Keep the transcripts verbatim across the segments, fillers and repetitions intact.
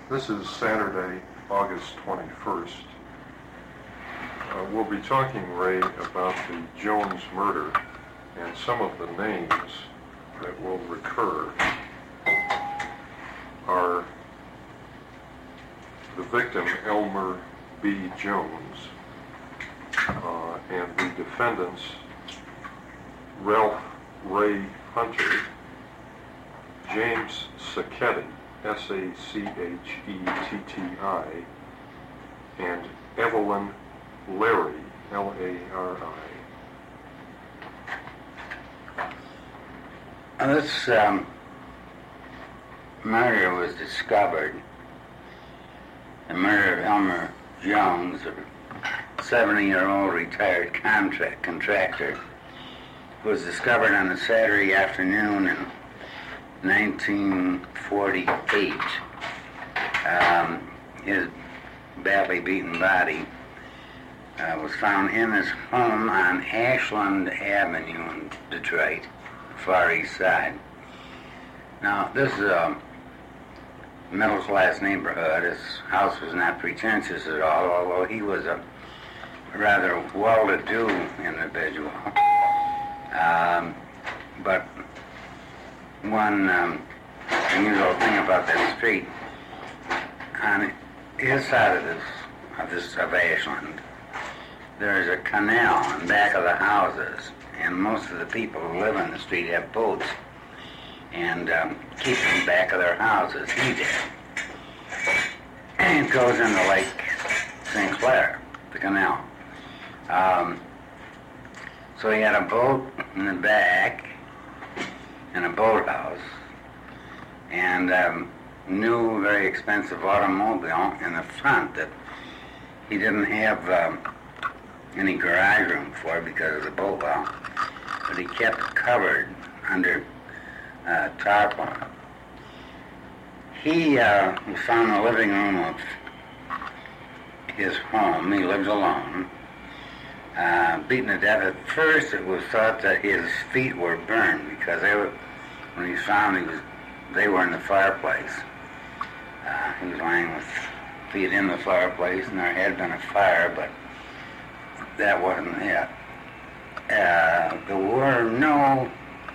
This is Saturday, August twenty-first. Uh, we'll be talking, Ray, about the Jones murder, and some of the names that will recur are the victim, Elmer B. Jones, uh, and the defendants, Ralph Ray Hunter, James Sacchetti, S A C H E T T I, and Evelyn Larry, L A R I. This um, murder was discovered, the murder of Elmer Jones, a seventy-year-old retired contract contractor, was discovered on a Saturday afternoon in nineteen forty-eight. Um, his badly beaten body uh, was found in his home on Ashland Avenue in Detroit, Far East Side. Now, this is a middle-class neighborhood. His house was not pretentious at all, although he was a rather well-to-do individual. Um, but one um, unusual thing about that street, on his side of this, of this of Ashland, there's a canal in back of the houses, and most of the people who live on the street have boats and um, keep them back of their houses. He did. And it goes into Lake Saint Clair, the canal. Um, so he had a boat in the back and a boathouse and um, new, very expensive automobile in the front that he didn't have um, any garage room for because of the boat well, but he kept covered under uh, tarpaulin. He uh, was found in the living room of his home. He lives alone. Uh, beaten to death. At first, it was thought that his feet were burned because they were, when he was found, he was, they were in the fireplace. Uh, he was lying with feet in the fireplace, and there had been a fire, but that wasn't it. Uh, there were no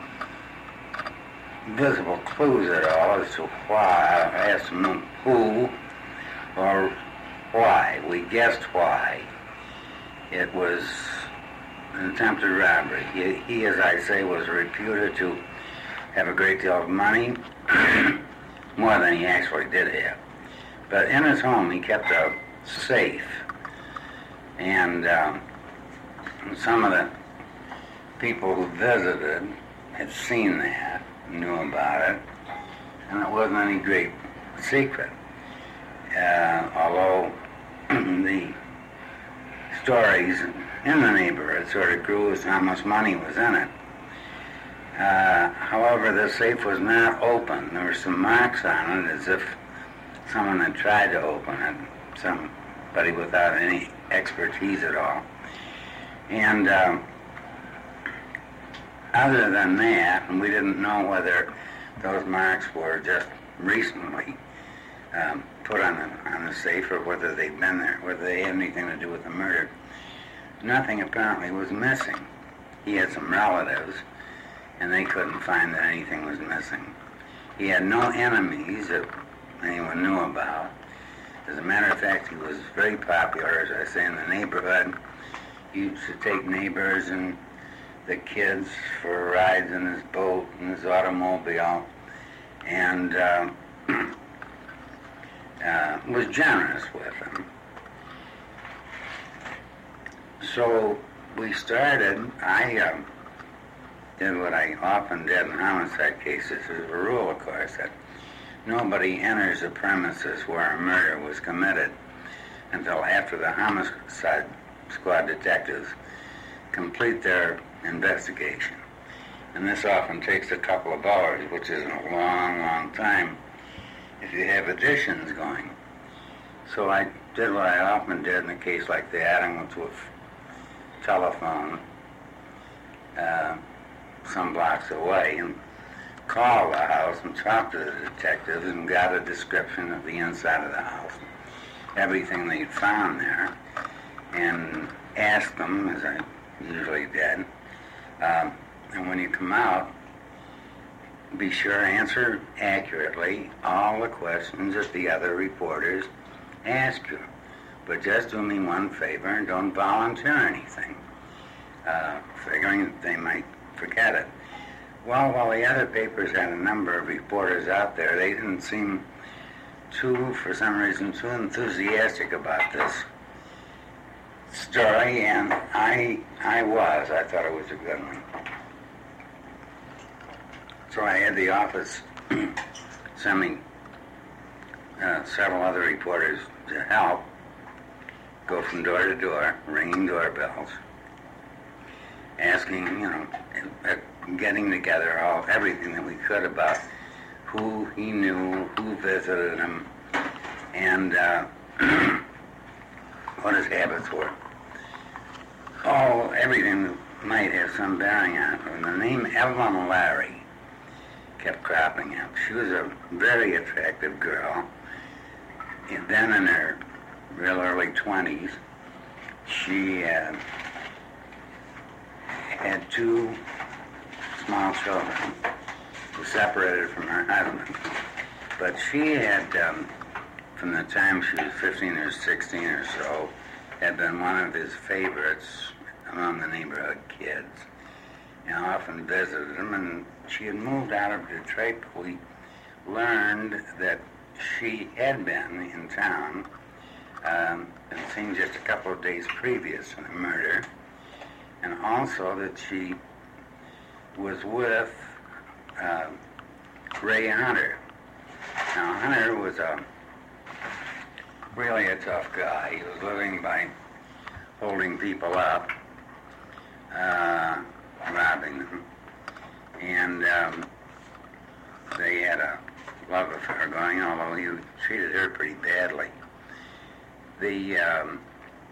visible clues at all as to why, as to who or why. We guessed why. It was an attempted robbery. He, he, as I say, was reputed to have a great deal of money, more than he actually did have. But in his home, he kept a safe, and um, some of the people who visited had seen that, knew about it, and it wasn't any great secret. Uh, although the stories in the neighborhood sort of grew as how much money was in it. Uh, however, the safe was not open. There were some marks on it as if someone had tried to open it, somebody without any expertise at all. And um, other than that, and we didn't know whether those marks were just recently um, put on the, on the safe or whether they'd been there, whether they had anything to do with the murder. Nothing apparently was missing. He had some relatives, and they couldn't find that anything was missing. He had no enemies that anyone knew about. As a matter of fact, he was very popular, as I say, in the neighborhood. He used to take neighbors and the kids for rides in his boat, in his automobile, and uh, uh, was generous with them. So we started, I uh, did what I often did in homicide cases. There's a rule, of course, that nobody enters the premises where a murder was committed until after the homicide squad detectives complete their investigation. And this often takes a couple of hours, which isn't a long, long time if you have additions going. So I did what I often did in a case like that. I went to a telephone uh, some blocks away and called the house and talked to the detectives and got a description of the inside of the house, everything they'd found there, and asked them, as I usually did, um, and when you come out, be sure to answer accurately all the questions that the other reporters ask you. But just do me one favor and don't volunteer anything, uh, figuring that they might forget it. Well, while the other papers had a number of reporters out there, they didn't seem too, for some reason, too enthusiastic about this story, and I, I was. I thought it was a good one. So I had the office send me uh, several other reporters to help go from door to door, ringing doorbells, asking, you know, uh, getting together all everything that we could about who he knew, who visited him, and uh, what his habits were. Oh, everything that might have some bearing on it. And the name Evelyn Larry kept cropping up. She was a very attractive girl. And then in her real early twenties, she uh, had two small children who separated from her husband. But she had, um, from the time she was fifteen or sixteen or so, had been one of his favorites among the neighborhood kids. And often visited him, and she had moved out of Detroit. We learned that she had been in town, um, and seen just a couple of days previous to the murder, and also that she was with uh, Ray Hunter. Now, Hunter was a really a tough guy. He was living by holding people up, uh, robbing them, and um, they had a love affair going, although he treated her pretty badly. The, um,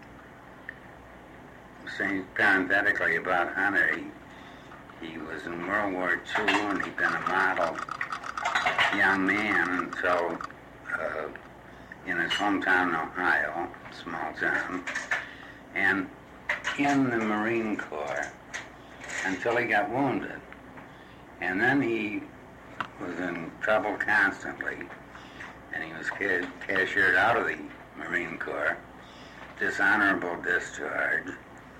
saying parenthetically about Hunter, he, he was in World War Two, and he'd been a model young man until uh, in his hometown, Ohio, small town, and in the Marine Corps until he got wounded. And then he was in trouble constantly, and he was ca- cashiered out of the Marine Corps, dishonorable discharge.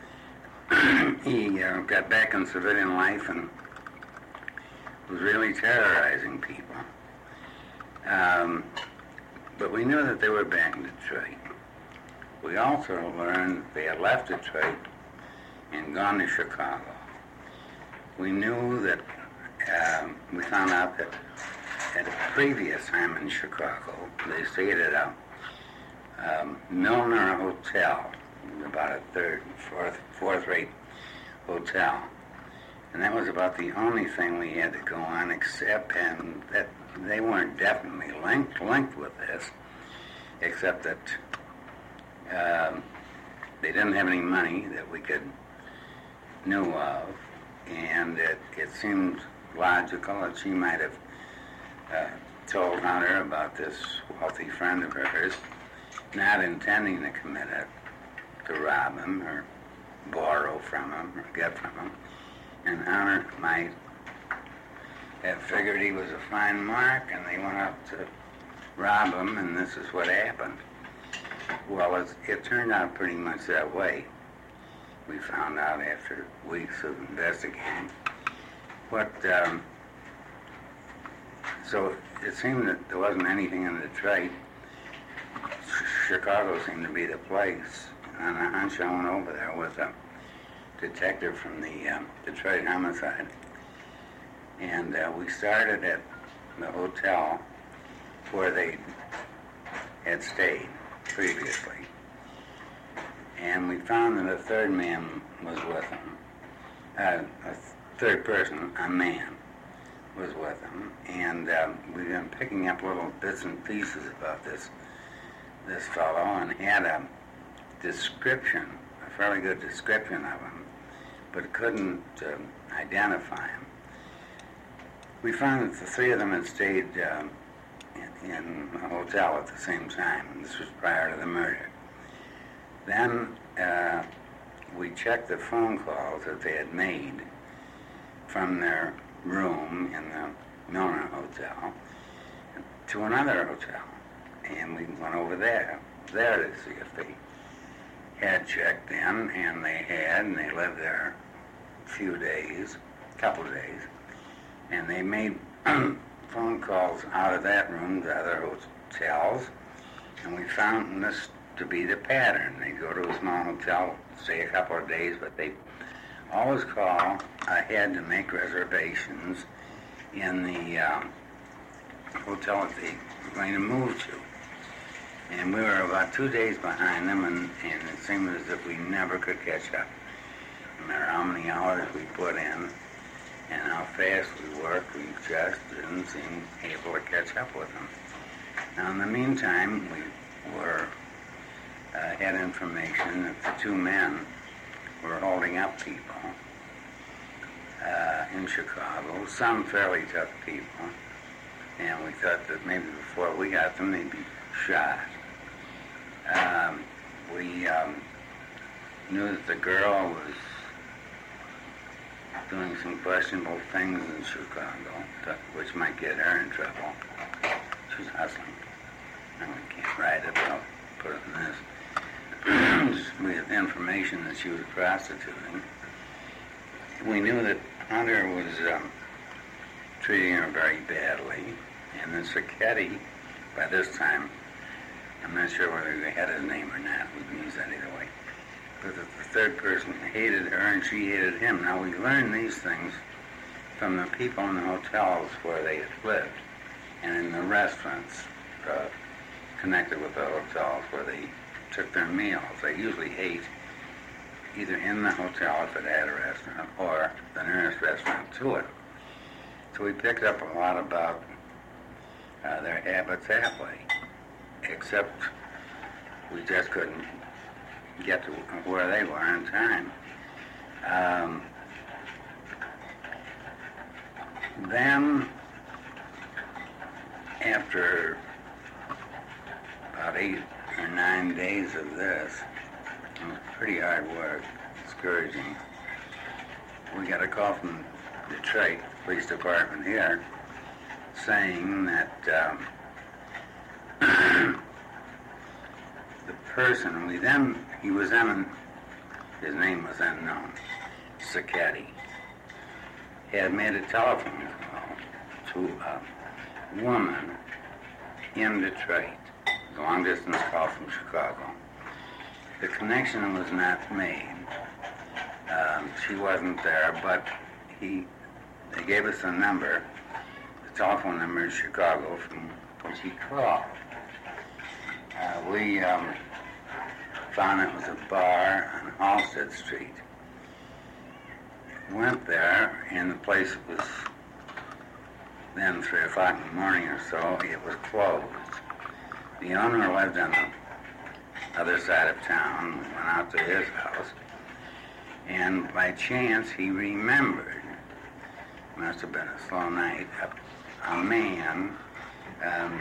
He uh, got back in civilian life and was really terrorizing people. Um, but we knew that they were back in Detroit. We also learned they had left Detroit and gone to Chicago. We knew that, um, we found out that at a previous time in Chicago, they stayed at a um, Milner Hotel, about a third, fourth, fourth-rate hotel. And that was about the only thing we had to go on, except, and that they weren't definitely linked, linked with this, except that um, they didn't have any money that we could knew of, and it, it seemed logical that she might have uh, told Hunter about this wealthy friend of hers, not intending to commit it, to rob him or borrow from him or get from him. And Hunter might have figured he was a fine mark, and they went up to rob him, and this is what happened. Well, it, it turned out pretty much that way. We found out after weeks of investigating. What, um, so it seemed that there wasn't anything in Detroit. Chicago seemed to be the place. And on a hunch, I went over there with a detective from the um, Detroit homicide. And uh, we started at the hotel where they had stayed previously. And we found that a third man was with him. Uh, a third person, a man, was with him. And um, we've been picking up little bits and pieces about this, this fellow, and had a description, a fairly good description of him, but couldn't um, identify him. we found that the three of them had stayed um, in, in a hotel at the same time. This was prior to the murder. Then uh, we checked the phone calls that they had made from their room in the Milner Hotel to another hotel. And we went over there, there to see if they had checked in, and they had, and they lived there a few days, a couple of days, and they made phone calls out of that room to other hotels, and we found this to be the pattern. They go to a small hotel, stay a couple of days, but they always call ahead to make reservations in the um, hotel that they were going to move to. And we were about two days behind them, and, and it seemed as if we never could catch up. No matter how many hours we put in and how fast we worked, we just didn't seem able to catch up with them. Now, in the meantime, we were uh, had information that the two men were holding up people uh, in Chicago, some fairly tough people, and we thought that maybe before we got them, they'd be shot. Um, we um, knew that the girl was doing some questionable things in Chicago, which might get her in trouble. She's hustling. And we can't write it, but I'll put it in this. We had information that she was prostituting. We knew that Hunter was um, treating her very badly, and then Sacchetti, by this time, I'm not sure whether they had his name or not. We can use that either way. But that the third person hated her and she hated him. Now, we learned these things from the people in the hotels where they had lived and in the restaurants uh, connected with the hotels where they took their meals. They usually ate either in the hotel if it had a restaurant or the nearest restaurant to it. So we picked up a lot about uh, their habits that way. Except we just couldn't get to where they were in time. Um, then, after about eight or nine days of this, it was pretty hard work, discouraging, we got a call from Detroit Police Department here saying that um, the person, we then, he was then, his name was unknown, Sacchetti, had made a telephone call to a woman in Detroit, a long-distance call from Chicago. The connection was not made. Um, she wasn't there, but he, they gave us a number, the telephone number in Chicago from which he called. Uh, we um, found it was a bar on Halstead Street. Went there, and the place was then three o'clock in the morning or so. It was closed. The owner lived on the other side of town. We went out to his house, and by chance he remembered, must have been a slow night, a, a man um,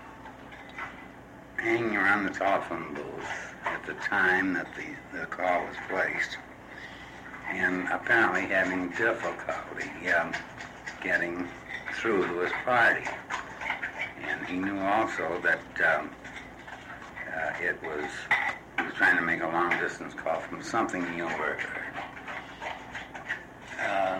hanging around the telephone booth at the time that the, the call was placed, and apparently having difficulty um, getting through to his party. And he knew also that um, uh, it was, he was trying to make a long-distance call from something he overheard. Uh,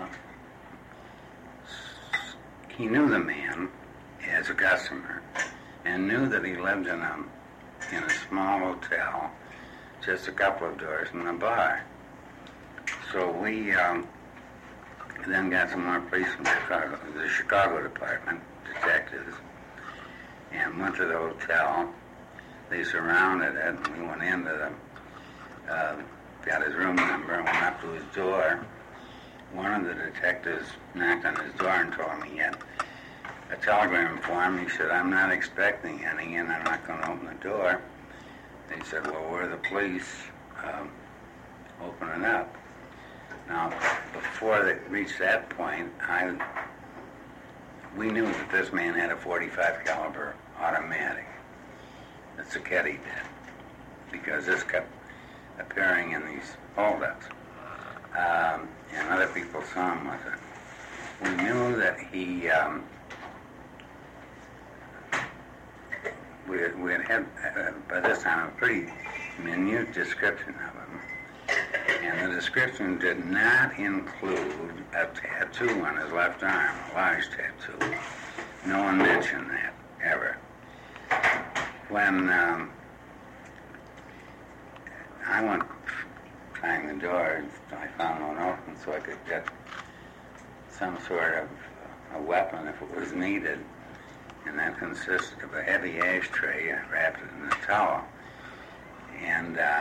he knew the man as a customer and knew that he lived in a, in a small hotel just a couple of doors from the bar. So we um, then got some more police from Chicago, the Chicago department, detectives, and went to the hotel. They surrounded it, and we went into the, uh, got his room number, and went up to his door. One of the detectives knocked on his door and told me he had a telegram for him. He said, "I'm not expecting any, and I'm not going to open the door." They said, "Well, we're the police. Um, open it up." Now, before they reached that point, I we knew that this man had a forty-five caliber automatic. That Sacchetti did, because this kept appearing in these holdups, um, and other people saw him with it. We knew that he, um, we had, we had had uh, by this time a pretty minute description of him, and the description did not include a tattoo on his left arm, a large tattoo. No one mentioned that, ever. When um, I went trying the door, I found one open so I could get some sort of a weapon if it was needed, and that consisted of a heavy ashtray wrapped in a towel. And uh,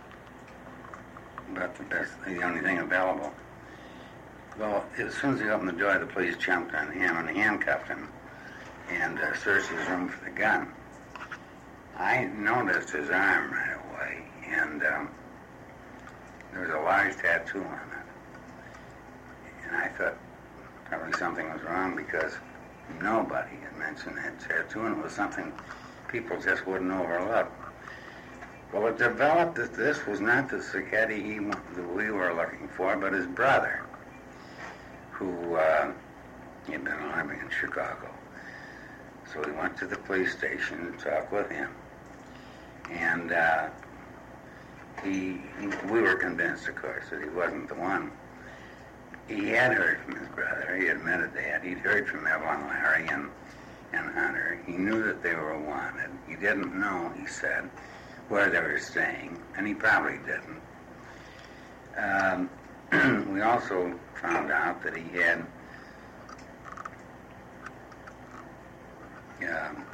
but that's the only thing available. Well, as soon as he opened the door, the police jumped on him and handcuffed him and uh, searched his room for the gun. I noticed his arm right away, and um, there was a large tattoo on it. And I thought probably something was wrong because nobody had mentioned that tattoo, and it was something people just wouldn't overlook. Well, it developed that this was not the Sacchetti he, that we were looking for, but his brother, who uh, had been living in Chicago. So we went to the police station to talk with him. And uh, he, he, we were convinced, of course, that he wasn't the one. He had heard from his brother. He admitted that. He'd heard from Evelyn, Larry, and, and Hunter. He knew that they were wanted. He didn't know, he said, where they were staying, and he probably didn't. Um, we also found out that he had um,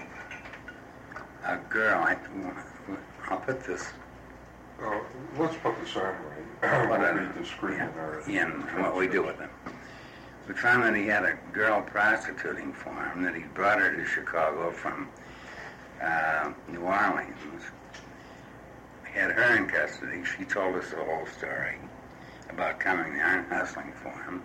a girl. I, I'll put this. Uh, let's put this on right. What We'll I- be discreet in our... in what we do with him. We found that he had a girl prostituting for him, that he brought her to Chicago from uh, New Orleans. He had her in custody. She told us the whole story about coming there and hustling for him.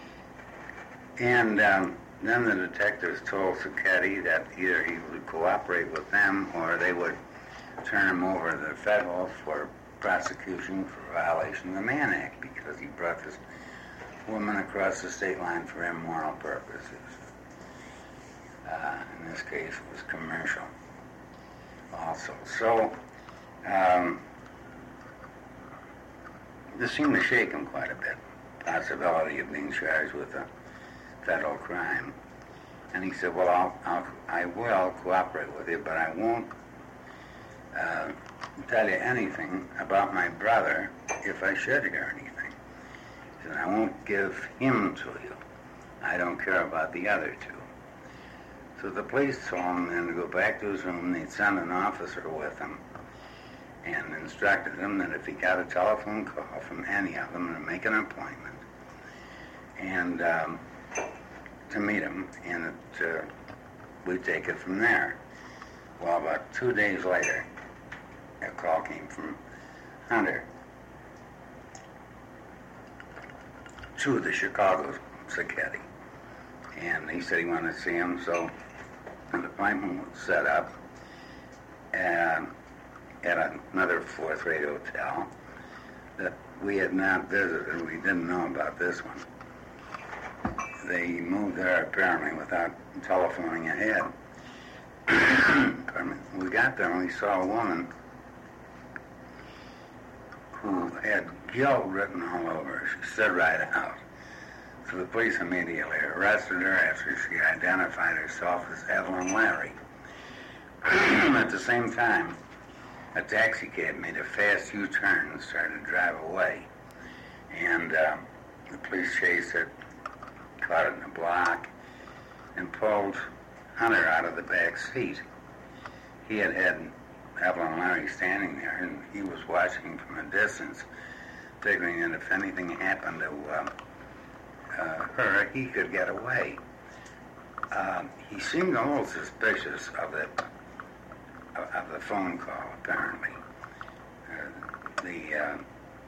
And um, then the detectives told Sacchetti that either he would cooperate with them or they would turn him over to the federal for prosecution for violation of the Mann Act because he brought this woman across the state line for immoral purposes. Uh, in this case, it was commercial also. So, um, this seemed to shake him quite a bit, possibility of being charged with a federal crime. And he said, well, I'll, I'll, I will cooperate with you, but I won't uh, tell you anything about my brother if I should hear anything. He said, I won't give him to you. I don't care about the other two. So the police told him then to go back to his room. They'd send an officer with him and instructed him that if he got a telephone call from any of them, to make an appointment and um, to meet him, and that uh, we'd take it from there. Well, about two days later, a call came from Hunter to the Chicago Sacchetti, and he said he wanted to see him, so an appointment was set up uh, at another fourth-rate hotel that we had not visited. We didn't know about this one. They moved there apparently without telephoning ahead. Pardon me. We got there and we saw a woman who had guilt written all over her. She said right out. So the police immediately arrested her after she identified herself as Evelyn Larry. At the same time, a taxi cab made a fast U-turn and started to drive away. And uh, the police chased it, caught it in a block, and pulled Hunter out of the back seat. He had had Evelyn Larry standing there, and he was watching from a distance, figuring that if anything happened to uh, uh, her, he could get away. Uh, he seemed a little suspicious of the of the phone call, apparently. Uh, the uh,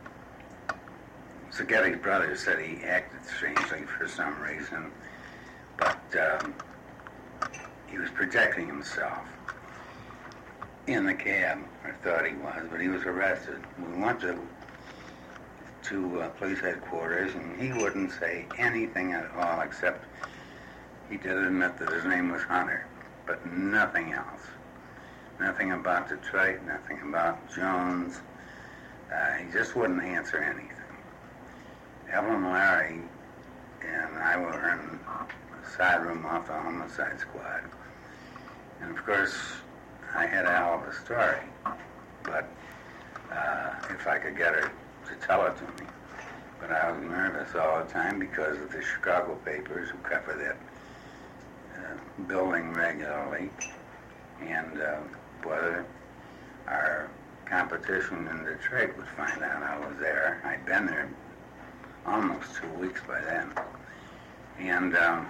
Sacchetti's brother said he acted strangely for some reason but um, he was protecting himself in the cab, or thought he was, but he was arrested. We went to to uh, police headquarters, and he wouldn't say anything at all, except he did admit that his name was Hunter, but nothing else. Nothing about Detroit, nothing about Jones. Uh, he just wouldn't answer anything. Evelyn Larry and I were in a side room off the homicide squad. And of course, I had a hell of a story, but uh, if I could get her to tell it to me. But I was nervous all the time because of the Chicago papers who cover that uh, building regularly, and uh, whether our competition in Detroit would find out I was there. I'd been there almost two weeks by then, and um,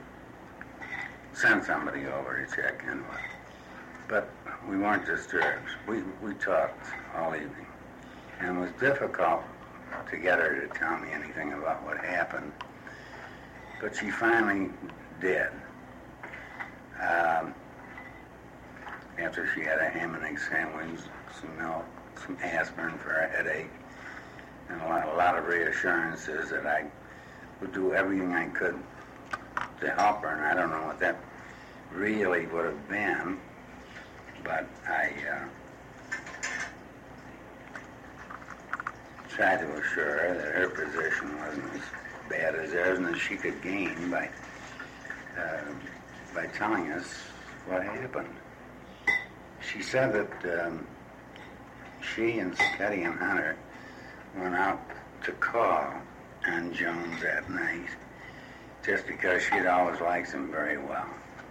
sent somebody over to check in with. But we weren't disturbed. We, we talked all evening. And it was difficult to get her to tell me anything about what happened. But she finally did. Um, after she had a ham and egg sandwich, some milk, some aspirin for a headache, and a lot, a lot of reassurances that I would do everything I could to help her. And I don't know what that really would have been, but I uh, tried to assure her that her position wasn't as bad as theirs and that she could gain by uh, by telling us what happened. She said that um, she and Sacchetti and Hunter went out to call on Jones that night just because she had always liked him very well.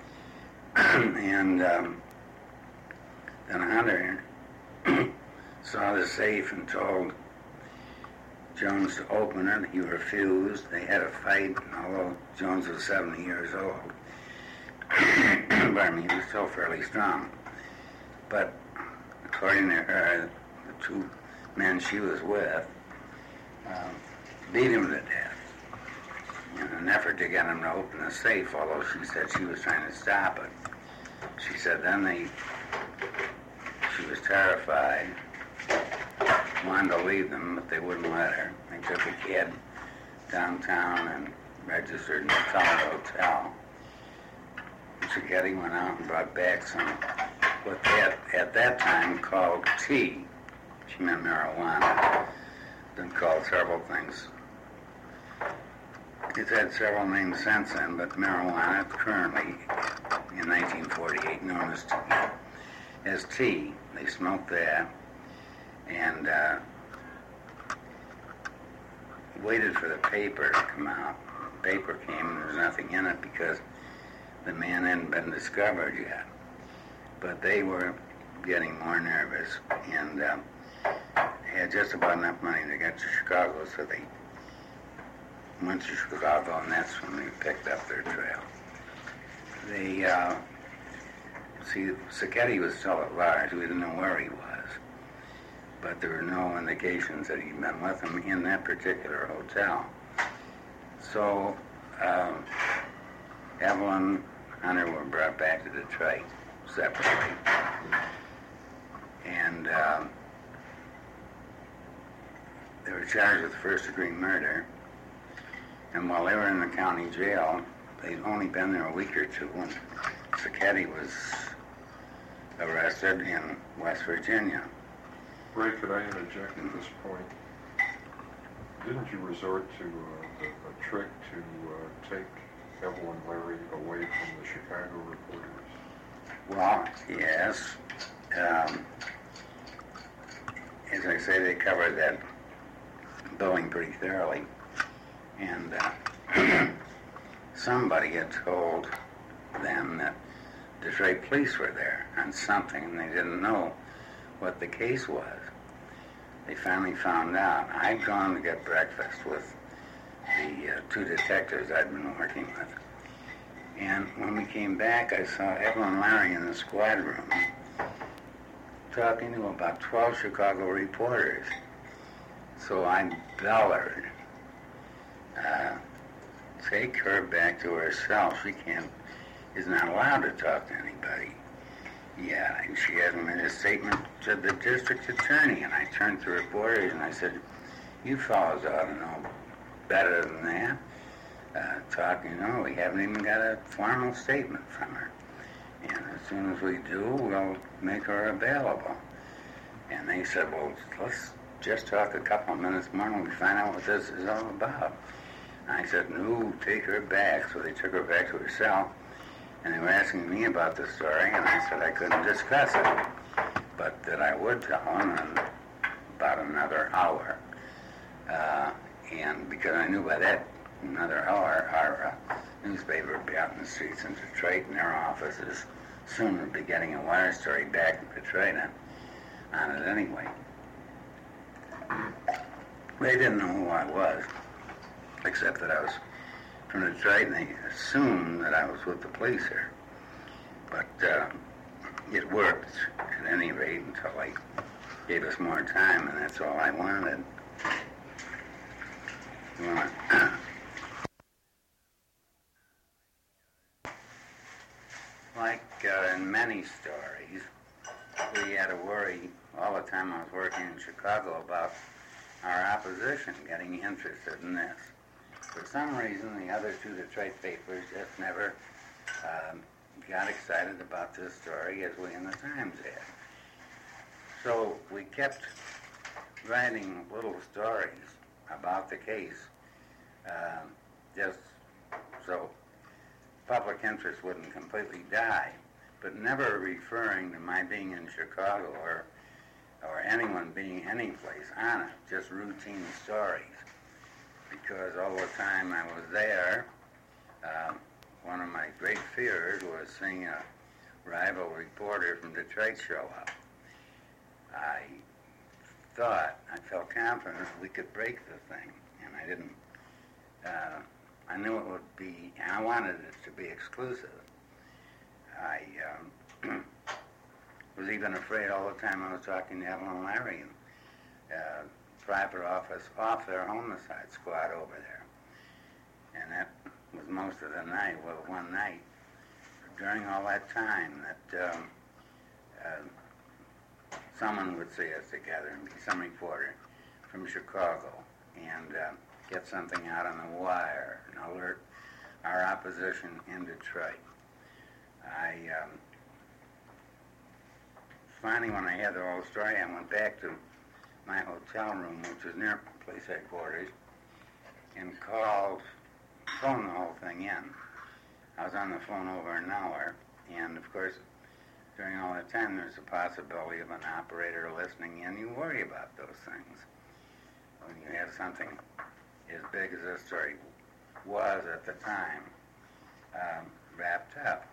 and um, then Hunter saw the safe and told Jones to open it. He refused. They had a fight, although Jones was seventy years old. But I mean, he was still fairly strong. But according to her, the two men she was with um, beat him to death in an effort to get him to open the safe, although she said she was trying to stop it. She said then they, she was terrified, wanted to leave them, but they wouldn't let her. They took a kid downtown and registered in the Tower Hotel. Sacchetti went out and brought back some, what they had at that time called tea. She meant marijuana. Been called several things. It's had several names since then, but marijuana currently, in nineteen forty-eight, known as tea. As tea. They smoked that and uh, waited for the paper to come out. The paper came and there was nothing in it because the man hadn't been discovered yet. But they were getting more nervous and uh, had just about enough money to get to Chicago, so they went to Chicago, and that's when they picked up their trail. They, uh, see, Sacchetti was still at large. We didn't know where he was, but there were no indications that he'd been with them in that particular hotel. So, um, Evelyn Hunter were brought back to Detroit separately, and um, they were charged with first-degree murder. And while they were in the county jail, they'd only been there a week or two when Sacchetti was arrested in West Virginia. Ray, could I interject at this point? Didn't you resort to uh, a, a trick to uh, take Evelyn Larry away from the Chicago reporters? Well, yes. Um, as I say, they covered that building pretty thoroughly. And uh, somebody had told them that Detroit police were there on something, and they didn't know what the case was. They finally found out. I'd gone to get breakfast with the uh, two detectives I'd been working with. And when we came back, I saw Evelyn Larry in the squad room talking to about twelve Chicago reporters. So I bellered uh, take her back to her cell. She can't, is not allowed to talk to anybody. Yeah, and she hasn't made a statement to the district attorney. And I turned to reporters and I said, you fellows ought to know better than that. Uh, talk, you know, we haven't even got a formal statement from her. And as soon as we do, we'll make her available. And they said, well, let's just talk a couple of minutes more and we find out what this is all about. And I said, no, take her back. So they took her back to her cell. And they were asking me about the story, and I said I couldn't discuss it, but that I would tell them in about another hour. Uh, and because I knew by that another hour, our uh, newspaper would be out in the streets in Detroit, and their offices soon would be getting a wire story back in Detroit on, on it anyway. They didn't know who I was, except that I was from Detroit, and they assumed that I was with the police here. But uh, it worked, at any rate, until they gave us more time, and that's all I wanted. Like uh, in many stories, we had to worry all the time I was working in Chicago about our opposition getting interested in this. For some reason, the other two Detroit papers just never um, got excited about this story as we in the Times had. So we kept writing little stories about the case, um, just so public interest wouldn't completely die, but never referring to my being in Chicago or or anyone being anyplace on it, just routine stories. Because all the time I was there, um, one of my great fears was seeing a rival reporter from Detroit show up. I thought, I felt confident we could break the thing, and I didn't, uh, I knew it would be, and I wanted it to be exclusive. I um, was even afraid all the time I was talking to Evelyn and Larry, and, uh, private office off their homicide squad over there. And that was most of the night. Well, one night, during all that time, that um, uh, someone would see us together and be some reporter from Chicago and uh, get something out on the wire and alert our opposition in Detroit. I um, finally, when I had the whole story, I went back to my hotel room, which was near police headquarters, and called, phoned the whole thing in. I was on the phone over an hour, and of course, during all that time, there's a possibility of an operator listening in. You worry about those things. When you have something as big as this story was at the time, um, wrapped up.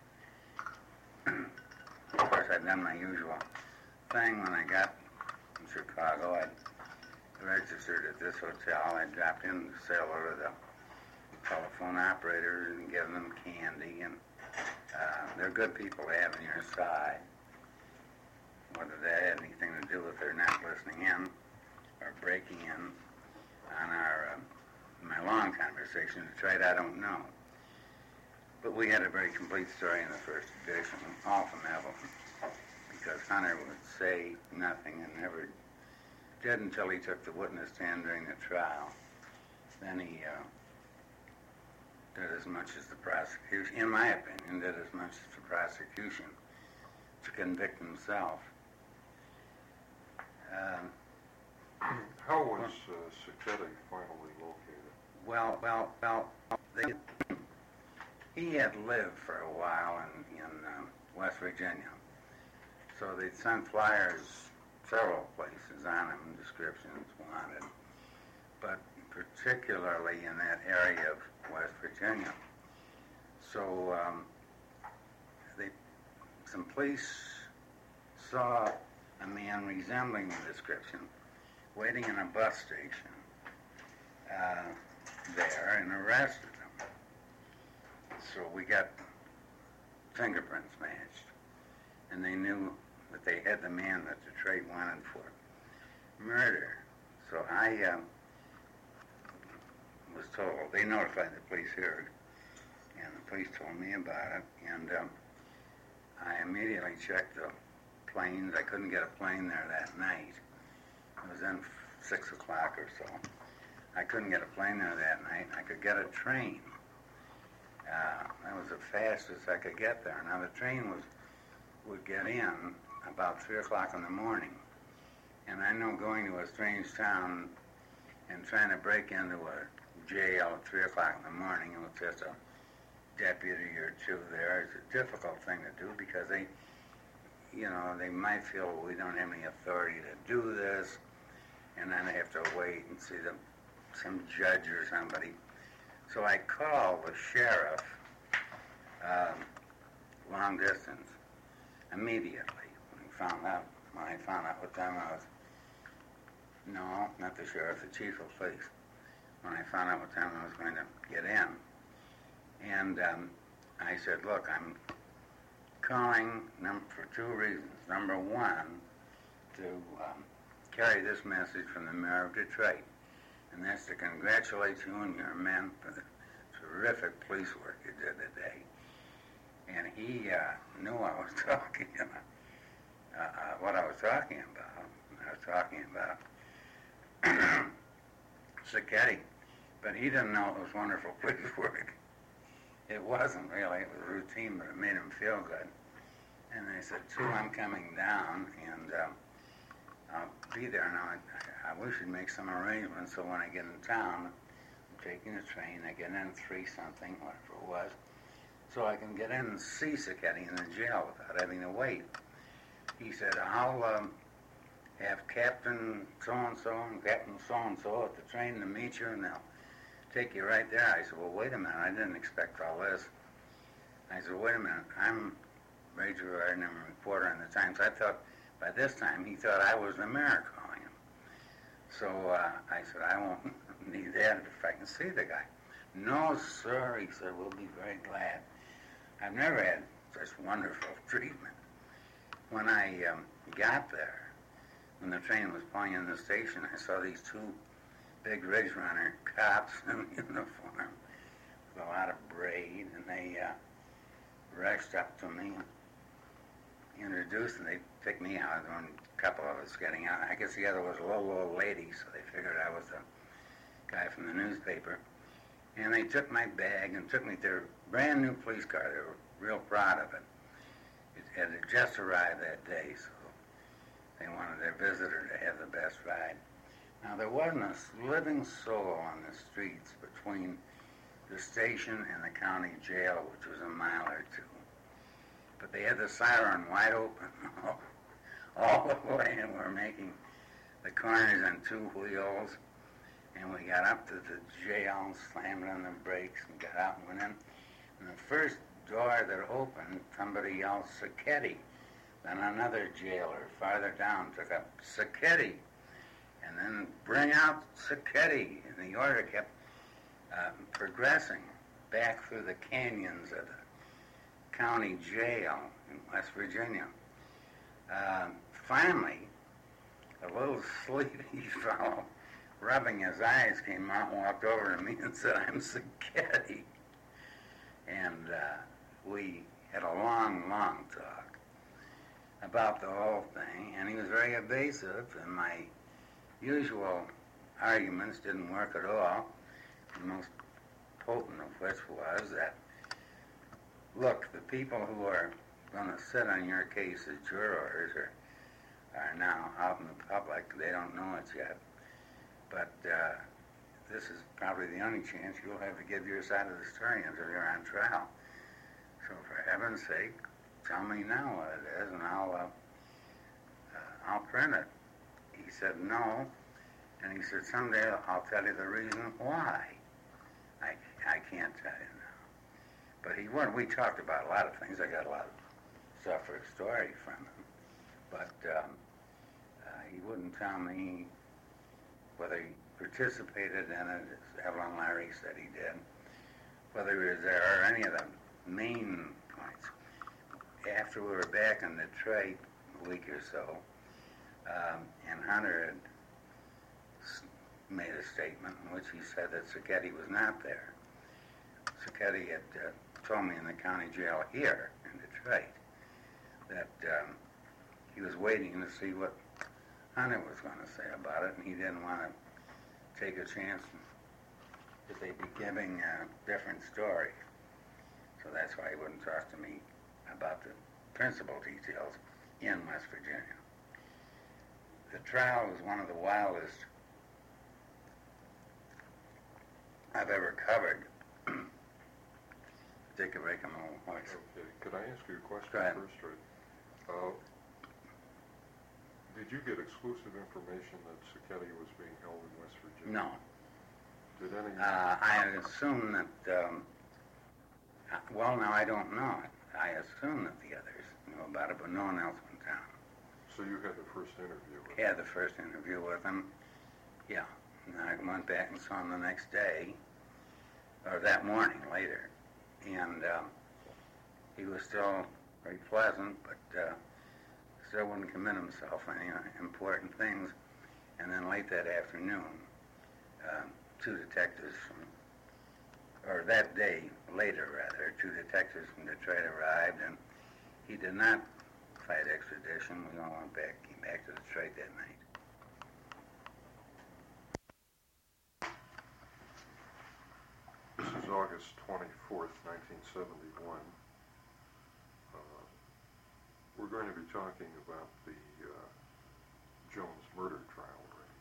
Of course, I'd done my usual thing when I got in Chicago. I'd registered at this hotel. I dropped in to say hello to the telephone operators and give them candy. And uh, they're good people to have on your side. Whether that had anything to do with their not listening in or breaking in on our uh, my long conversation in Detroit, I don't know. But we had a very complete story in the first edition, all from Evelyn, because Hunter would say nothing and never did until he took the witness stand during the trial. Then he uh, did as much as the prosecution, in my opinion, did as much as the prosecution to convict himself. Um, How was uh, Sacchetti finally located? Well, well, well, they, he had lived for a while in, in um, West Virginia. So they'd sent flyers several places on him, descriptions wanted, but particularly in that area of West Virginia. So um, they, some police saw a man resembling the description waiting in a bus station uh, there and arrested him. So we got fingerprints matched, and they knew that they had the man that Detroit wanted for murder. So I uh, was told. They notified the police here, and the police told me about it, and um, I immediately checked the planes. I couldn't get a plane there that night. It was then six o'clock or so. I couldn't get a plane there that night. I could get a train. Uh, that was the fastest I could get there. Now the train was would get in about three o'clock in the morning, and I know going to a strange town and trying to break into a jail at three o'clock in the morning with just a deputy or two there is a difficult thing to do because they, you know, they might feel well, we don't have any authority to do this, and then they have to wait and see the, some judge or somebody. So I called the sheriff, um, long distance, immediately when he found out, when I found out what time I was, no, not the sheriff, the chief of police, when I found out what time I was going to get in. And um, I said, look, I'm calling num- for two reasons. Number one, to um, carry this message from the mayor of Detroit, and that's to congratulate you and your men for the terrific police work you did today. And he uh, knew I was talking about uh, uh, what I was talking about. I was talking about Sacchetti, but he didn't know it was wonderful police work. It wasn't really. It was routine, but it made him feel good. And I said, two, I'm coming down, and uh, I'll be there. Now, I, I wish you'd make some arrangements so when I get in town, I'm taking the train, I get in three something, whatever it was, so I can get in and see Sacchetti in the jail without having to wait. He said, I'll um, have Captain so-and-so and Captain so-and-so at the train to meet you, and they'll take you right there. I said, well, wait a minute, I didn't expect all this. I said, wait a minute, I'm Ray Gerard, I'm a reporter on the Times. I thought, by this time, he thought I was the mayor calling him. So uh, I said, I won't need that if I can see the guy. No, sir, he said, we'll be very glad. I've never had such wonderful treatment. When I um, got there, when the train was pulling in the station, I saw these two big Ridge Runner cops in uniform with a lot of braid, and they uh, rushed up to me and introduced, and they picked me out. One couple of us getting out. I guess the other was a little old lady, so they figured I was the guy from the newspaper. And they took my bag and took me to their brand new police car. They were real proud of it. It had just arrived that day, so they wanted their visitor to have the best ride. Now, there wasn't a living soul on the streets between the station and the county jail, which was a mile or two. But they had the siren wide open all the way, and we're making the corners on two wheels. And we got up to the jail, slammed on the brakes, and got out and went in. And the first door that opened, somebody yelled, Sacchetti. Then another jailer farther down took up, Sacchetti. And then bring out Sacchetti. And the order kept uh, progressing back through the canyons of the county jail in West Virginia. Uh, finally, a little sleepy fellow rubbing his eyes came out and walked over to me and said, I'm Sacchetti. And uh, we had a long, long talk about the whole thing, and he was very evasive, and my usual arguments didn't work at all. The most potent of which was that, look, the people who are going to sit on your case as jurors are, are now out in the public. They don't know it yet. But uh, this is probably the only chance you'll have to give your side of the story until you're on trial. So for heaven's sake, tell me now what it is, and I'll uh, uh, I'll print it. He said no, and he said someday I'll tell you the reason why. I I can't tell you now. But he would. We talked about a lot of things. I got a lot of stuff for a story from him, but um, uh, he wouldn't tell me whether he participated in it, as Evelyn Larry said he did, whether he was there or any of the main points. After we were back in Detroit a week or so, um, and Hunter had made a statement in which he said that Sacchetti was not there. Sacchetti had uh, told me in the county jail here in Detroit that um, he was waiting to see what Hunter was going to say about it, and he didn't want to take a chance that they'd be giving a different story. So that's why he wouldn't talk to me about the principal details in West Virginia. The trial was one of the wildest I've ever covered. Take a break a moment. Okay, could I ask you a question Go ahead. first? Or, uh, did you get exclusive information that Sacchetti was being held in West Virginia? No. Did any? Uh, I assume that, um, uh, well, now I don't know it. I assume that the others knew about it, but no one else in town. So you had the first interview with him? Had the first interview with him, yeah. And I went back and saw him the next day, or that morning later. And um, he was still very pleasant, but uh, still wouldn't commit himself on any important things. And then late that afternoon, uh, two detectives from, or that day, later rather, two detectives from Detroit arrived, and he did not fight extradition. We all went back, came back to Detroit that night. This is August twenty-fourth, nineteen seventy-one. Uh, we're going to be talking about the uh, Jones murder trial,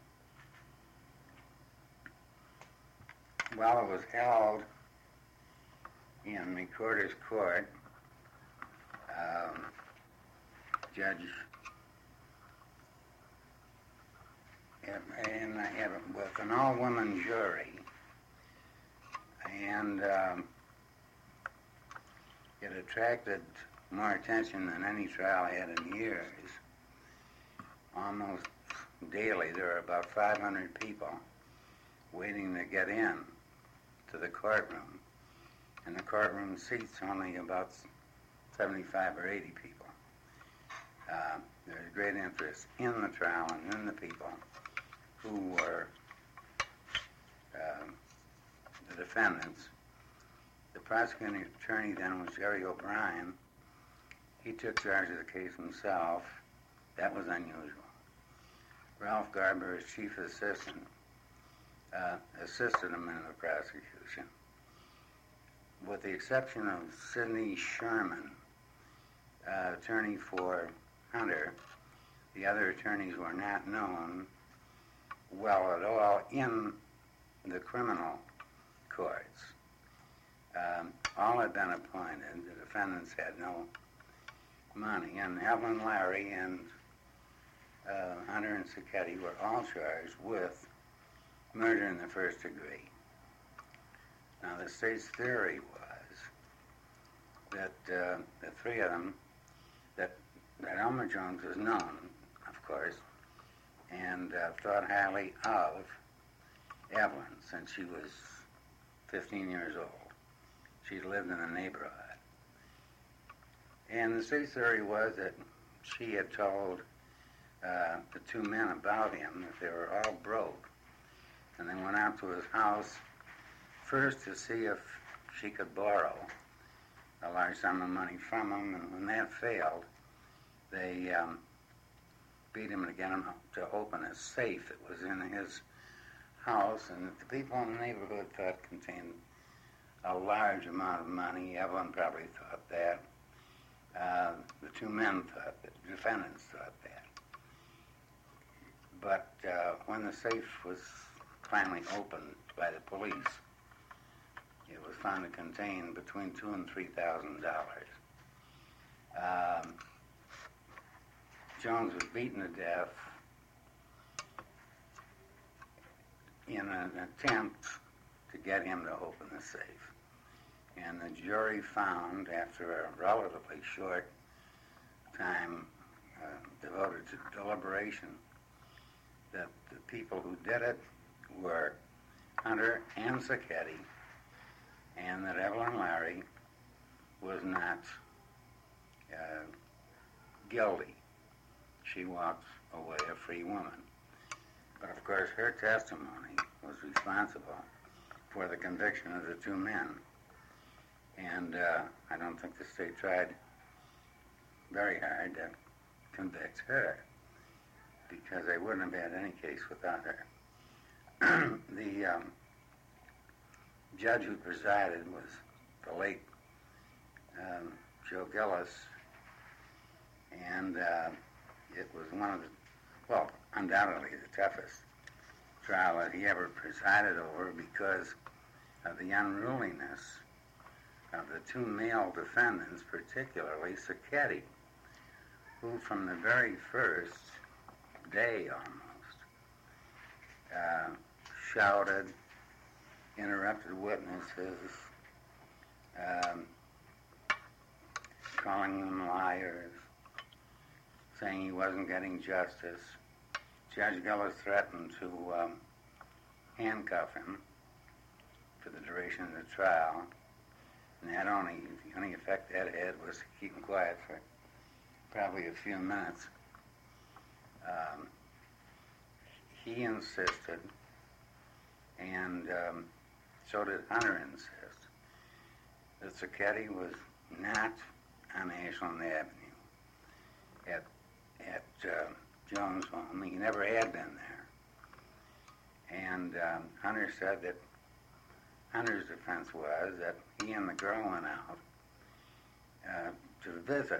right? Well, it was held in McWhirter's court. Um, Judge and I had it with an all-woman jury, and um, it attracted more attention than any trial I had in years. Almost daily, there were about five hundred people waiting to get in to the courtroom, and the courtroom seats only about seventy-five or eighty people. Uh, there's great interest in the trial and in the people who were uh, the defendants. The prosecuting attorney then was Jerry O'Brien. He took charge of the case himself. That was unusual. Ralph Garber, his chief assistant, uh, assisted him in the prosecution. With the exception of Sidney Sherman, uh, attorney for Hunter, the other attorneys were not known well at all in the criminal courts. Um, all had been appointed. The defendants had no money, and Evelyn Larry and uh, Hunter and Sacchetti were all charged with murder in the first degree. Now, the state's theory was that uh, the three of them, that, that Elmer Jones was known, of course, and uh, thought highly of Evelyn since she was fifteen years old. She'd lived in the neighborhood. And the state's theory was that she had told uh, the two men about him, that they were all broke, and they went out to his house first to see if she could borrow a large sum of money from him, and when that failed, they um, beat him to get him to open a safe that was in his house, and that the people in the neighborhood thought contained a large amount of money. Evelyn probably thought that. Uh, the two men thought that. The defendants thought that. But uh, when the safe was finally opened by the police, it was found to contain between two and three thousand dollars. Um, Jones was beaten to death in an attempt to get him to open the safe. And the jury found, after a relatively short time uh, devoted to deliberation, that the people who did it were Hunter and Sacchetti, and that Evelyn Larry was not uh, guilty. She walked away a free woman. But of course, her testimony was responsible for the conviction of the two men. And uh, I don't think the state tried very hard to convict her, because they wouldn't have had any case without her. The um, judge who presided was the late um, Joe Gillis, and uh, it was one of the, well, undoubtedly the toughest trial that he ever presided over, because of the unruliness of the two male defendants, particularly Sacchetti, who from the very first day almost uh, shouted, interrupted witnesses, um, calling them liars, saying he wasn't getting justice. Judge Gillis threatened to um, handcuff him for the duration of the trial, and that only, the only effect that had was to keep him quiet for probably a few minutes. Um, he insisted, and um, so did Hunter insist, that Sacchetti was not on Ashland Avenue at, at uh, Jones' home. He never had been there. And um, Hunter said that Hunter's defense was that he and the girl went out uh, to visit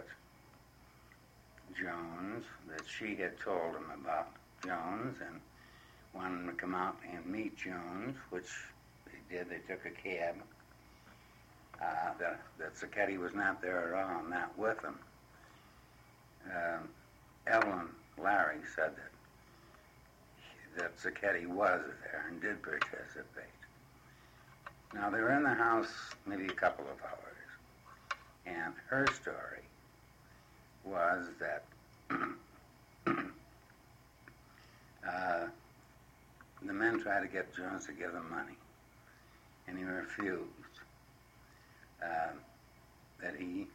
Jones, that she had told him about Jones and wanted him to come out and meet Jones, which they did. They took a cab. Uh, that, that Sacchetti was not there at all, not with them. Um, Evelyn Larry said that, that Sacchetti was there and did participate. Now, they were in the house maybe a couple of hours, and her story was that uh, the men tried to get Jones to give them money, and he refused. Uh, that he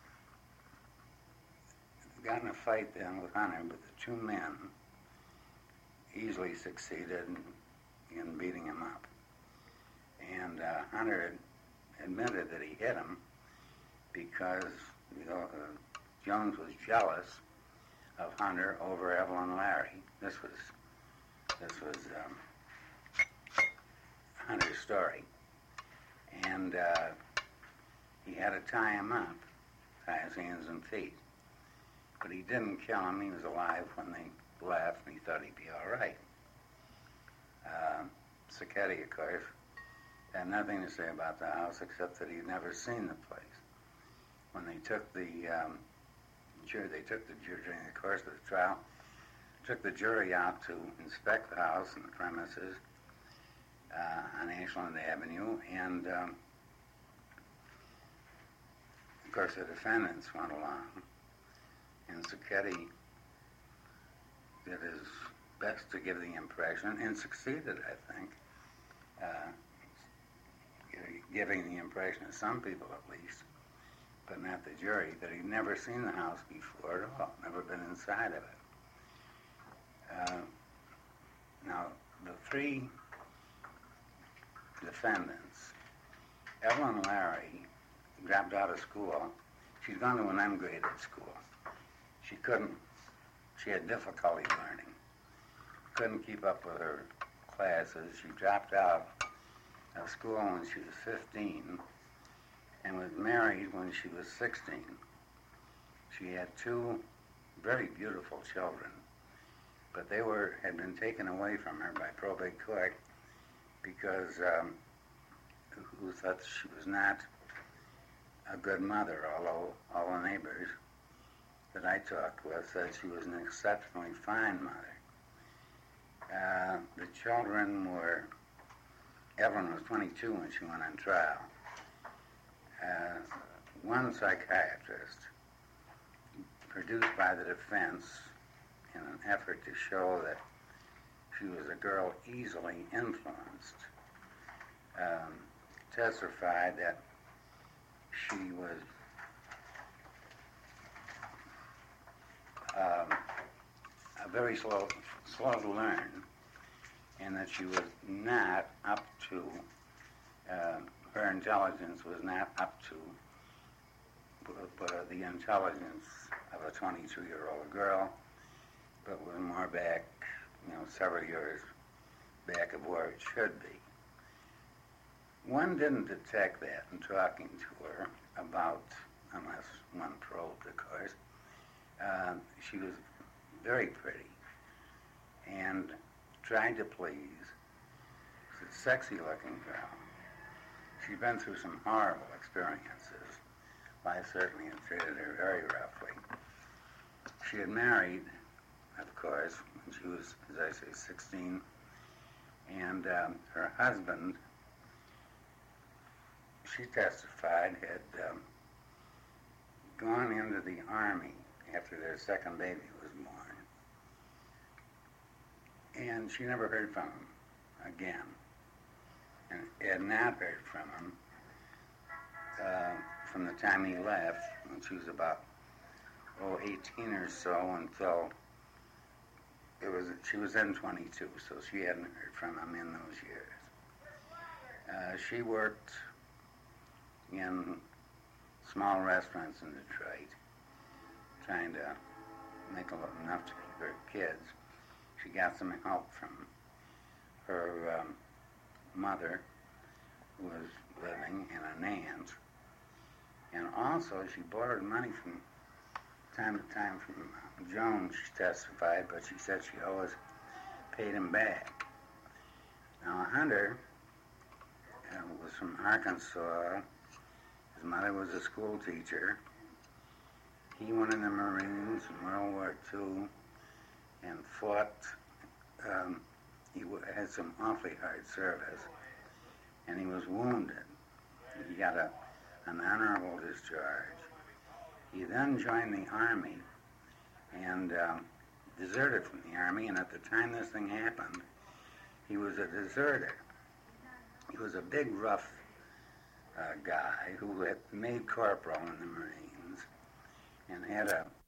got in a fight then with Hunter, but the two men easily succeeded in, in beating him up. And uh, Hunter admitted that he hit him because, you know, uh, Jones was jealous of Hunter over Evelyn Larry. This was this was um, Hunter's story, and uh, he had to tie him up, tie his hands and feet. But he didn't kill him. He was alive when they left, and he thought he'd be all right. Uh, Sacchetti, of course, had nothing to say about the house except that he'd never seen the place. When they took the um, jury, they took the jury during the course of the trial, took the jury out to inspect the house and the premises uh, on Ashland Avenue, and um, of course the defendants went along, and Sacchetti did his best to give the impression, and succeeded, I think, uh, giving the impression to some people at least, but not the jury, that he'd never seen the house before at all, never been inside of it. Uh, now, the three defendants, Evelyn Larry dropped out of school. She'd gone to an ungraded school. She couldn't, she had difficulty learning, couldn't keep up with her classes. She dropped out of school when she was fifteen and was married when she was sixteen. She had two very beautiful children, but they were had been taken away from her by probate court because um, who thought she was not a good mother, although all the neighbors that I talked with said she was an exceptionally fine mother. Uh, the children were, Evelyn was twenty-two when she went on trial. Uh, one psychiatrist, produced by the defense in an effort to show that she was a girl easily influenced, um, testified that she was um, a very slow, slow to learn, and that she was not up to, uh, her intelligence was not up to uh, the intelligence of a twenty-two-year-old girl, but was more back, you know, several years back of where it should be. One didn't detect that in talking to her about, unless one probed, of course. Uh, she was very pretty and tried to please. She's a sexy-looking girl. She'd been through some horrible experiences. Life certainly had treated her very roughly. She had married, of course, when she was, as I say, sixteen, and um, her husband, she testified, had um, gone into the Army after their second baby was born. And she never heard from him again. And had not heard from him uh, from the time he left, when she was about, oh, eighteen or so, until it was, she was then twenty-two, so she hadn't heard from him in those years. Uh, she worked in small restaurants in Detroit, trying to make a little, enough to keep her kids. She got some help from her um, mother, who was living, and an aunt. And also, she borrowed money from time to time from Jones, she testified, but she said she always paid him back. Now, Hunter uh, was from Arkansas. His mother was a school teacher. He went in the Marines in World War Two and fought. Um, he w- had some awfully hard service, and he was wounded. He got a, an honorable discharge. He then joined the Army and um, deserted from the Army, and at the time this thing happened, he was a deserter. He was a big, rough uh, guy who had made corporal in the Marines and had a